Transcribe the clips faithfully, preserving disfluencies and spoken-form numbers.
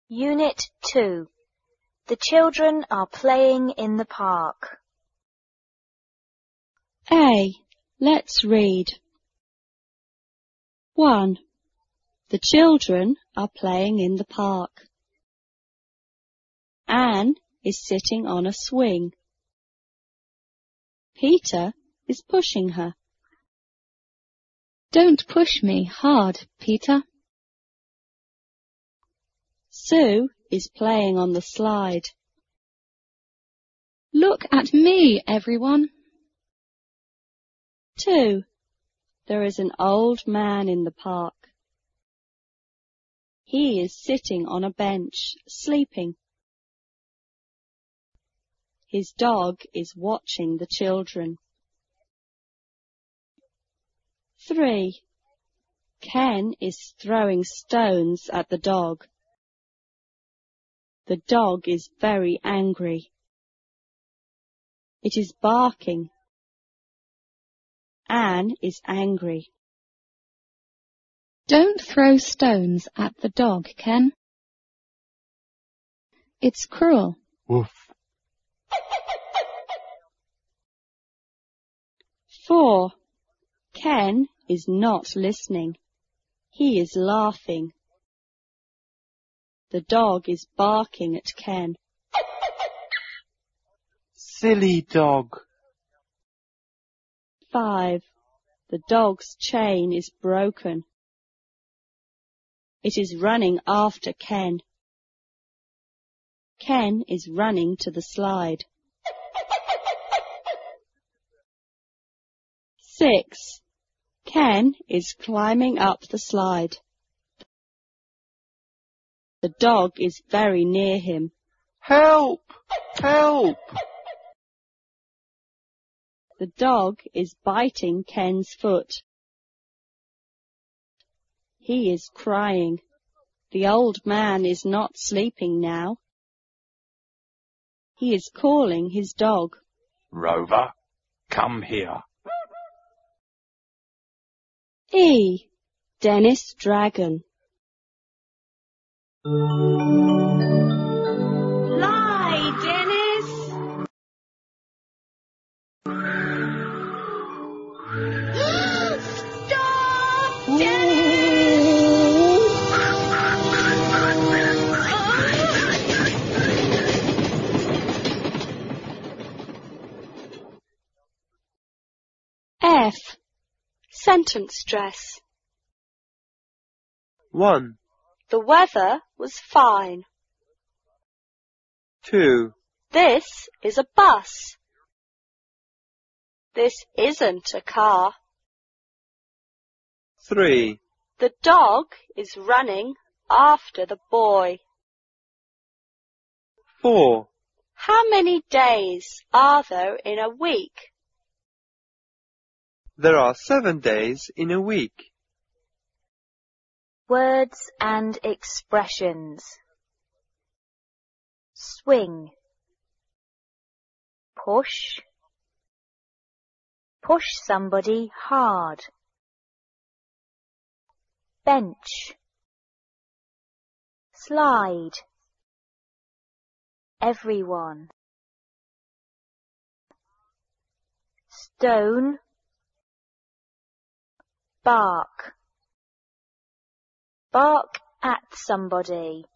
Unit two. The children are playing in the park. A. Let's read. one. The children are playing in the park. Anne is sitting on a swing. Peter is pushing her. Don't push me hard, Peter. Sue is playing on the slide. Look at me, everyone. two. There is an old man in the park. He is sitting on a bench, sleeping. His dog is watching the children. three. Ken is throwing stones at the dog. The dog is very angry. It is barking. Anne is angry. Don't throw stones at the dog, Ken. It's cruel. Woof. four. Ken is not listening. He is laughing. The dog is barking at Ken. Silly dog. five. The dog's chain is broken. It is running after Ken. Ken is running to the slide. six. Ken is climbing up the slide. The dog is very near him. Help! Help! The dog is biting Ken's foot. He is crying. The old man is not sleeping now. He is calling his dog. Rover, come here. E. Dennis Dragon. Lie, Dennis! Stop, F. Sentence stress. One, The weather was fine. two, This is a bus. This isn't a car. three, The dog is running after the boy. four, How many days are there in a week? there are seven days in a week. Words and expressions. Swing. Push. Push somebody hard. Bench. Slide. Everyone. Stone. Bark. Bark at somebody.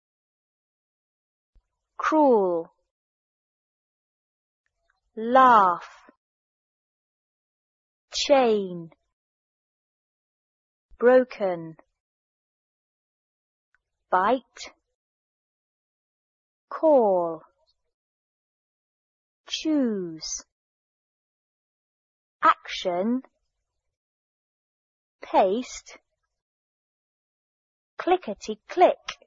Cruel. Laugh. Chain. Broken. Bite. Call. Choose. Action. Paste. Clickety-click.